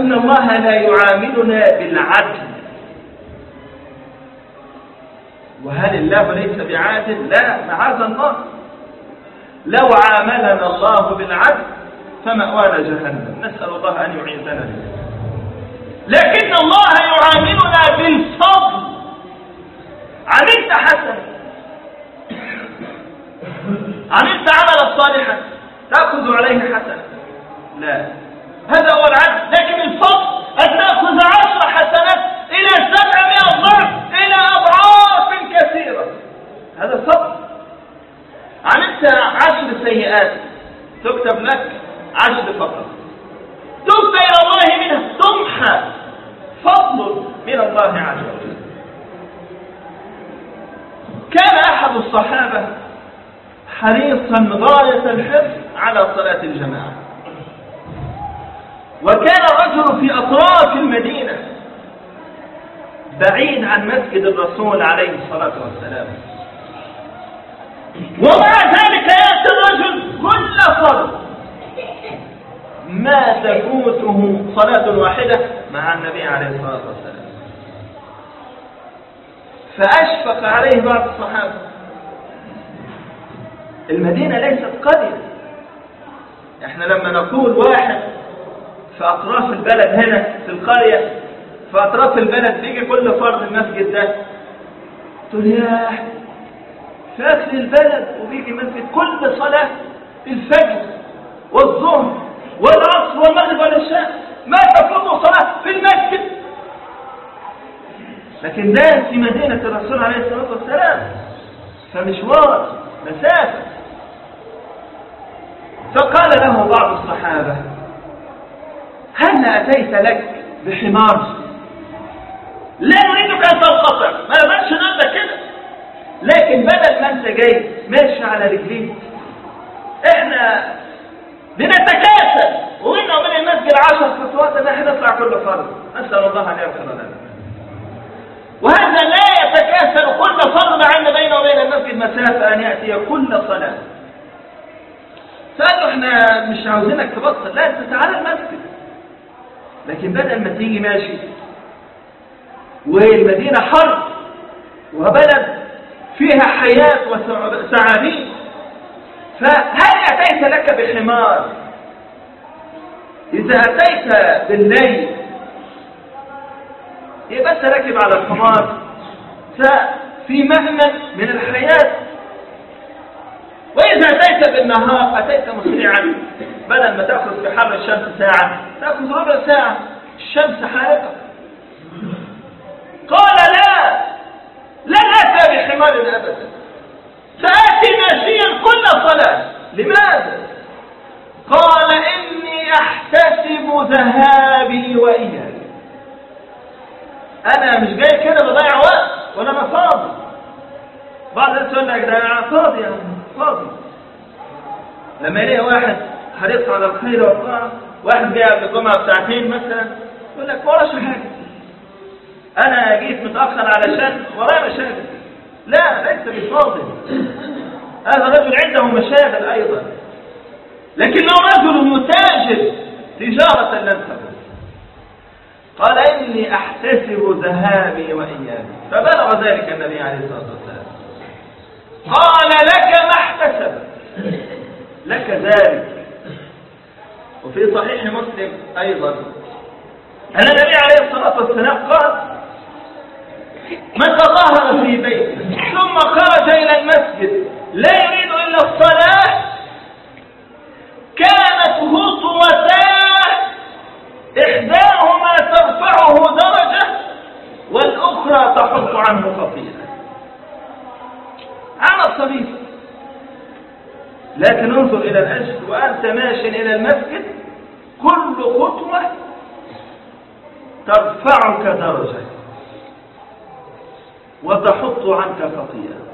إن الله لا يعاملنا بالعدل. وهل الله ليس بعادل؟ لا، معاذ الله. لو عاملنا الله بالعدل فمأوانا جهنم، نسأل الله أن يعيذنا بها. لكن الله يعاملنا بالفضل. عملت حسنا، عملت عملا صالحا، تأخذ عليه حسنا؟ لا، هذا هو العدل. لكن الفضل أن تأخذ 10 حسنات إلى 700 ضعف إلى أضعاف كثيرة، هذا الفضل. عملت 10 سيئات تكتب لك 10 فقط، تبت إلى الله منها، تمحى، فضل من الله عز وجل. كان أحد الصحابة حريصا غاية الحرص على صلاة الجماعة، وكان الرجل في أطراف المدينة بعيد عن مسجد الرسول عليه الصلاة والسلام، ومع ذلك يأتي الرجل كل فرض ما تفوته صلاة واحدة مع النبي عليه الصلاة والسلام. فأشفق عليه بعض الصحابة. المدينة ليست قرية، احنا لما نقول واحد في أطراف البلد هنا في القرية، في أطراف البلد بيجي كل فرد المسجد ده، تقول ياه في آخر البلد وبيجي مسجد كل صلاة الفجر والظهر والعصر والمغرب والعشاء ما تفوت صلاة في المسجد. لكن ده في مدينة الرسول عليه الصلاة والسلام، فمشوار مسافة. فقال له بعض الصحابة هل أتيت لك بحمار؟ لا نريدك أن تنقطع، ما نبقاش نقول كده، لكن بدل ما أنت جاي ماشي على رجليك، احنا بنتكاسل وإنه من المسجد 10 خطوات ان احنا نطلع كل فرد، نسأل الله أن يغفر لنا. وهذا لا يتكاسل كل فرد مع أن بينه وبين المسجد مسافة أن يأتي كل صلاة. فقالوا احنا مش عاوزينك تبطل، لا انت تعالى المسجد. لكن بدل ما تيجي ماشي والمدينة حرب وبلد فيها حياة وسعابين، فهل أتيت لك بحمار؟ إذا أتيت بالليل يبقى أنت راكب على الحمار ففي مهمة من الحياة، وإذا أتيت بالنهار أتيت مسرعا، بدل ما تأخذ في حر الشمس ساعة تأخذ ربع ساعة، الشمس حارقة. قال لا، لن أتى بحمار أبدا، سآتي ماشيا كل صلاة. لماذا؟ قال إني أحتسب ذهابي وإياي، أنا مش جاي كده بضيع وقت ولا أنا فاضي. بعض الناس يقول لك ده أنا فاضي، يعني فاضي. لما يلاقي واحد حريص على الخير والطاعة، واحد جاي قبل الجمعة بساعتين مثلا، يقول لك وراش حاجة، أنا جيت متأخر علشان ورايا مشاغل. لا، ليس بفاضي، هذا رجل عنده مشاغل أيضا. لكن لو رجل متاجر تجارة لن تكون. قال إني أحتسب ذهابي وإيابي، فبلغ ذلك النبي عليه الصلاة والسلام. قال لك ما احتسب، لك ذلك. وفي صحيح مسلم أيضا أن النبي عليه الصلاة والسلام قال من تطهر في بيته ثم خرج إلى المسجد لا يريد إلا الصلاة كانت خطوتان إحداهما ترفعه درجة والأخرى تحط عنه خطيئة. عمل صغير، لكن انظر إلى الأجر وأنت ماشي إلى المسجد كل خطوة ترفعك درجة وتحط عنك خطيئة.